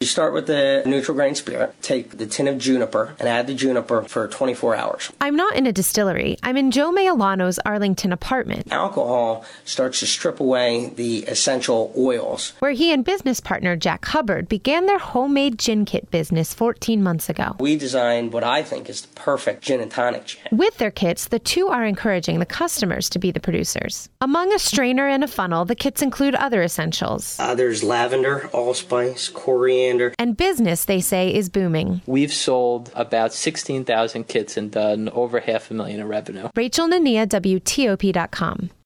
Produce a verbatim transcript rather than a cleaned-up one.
You start with the neutral grain spirit, take the tin of juniper, and add the juniper for twenty-four hours. I'm not in a distillery. I'm in Joe Mayalano's Arlington apartment. Alcohol starts to strip away the essential oils. Where he and business partner Jack Hubbard began their homemade gin kit business fourteen months ago. We designed what I think is the perfect gin and tonic gin. With their kits, the two are encouraging the customers to be the producers. Among a strainer and a funnel, the kits include other essentials. Uh, there's lavender, allspice, coriander. And business, they say, is booming. We've sold about sixteen thousand kits and done over half a million in revenue. Rachel Nania, W T O P dot com.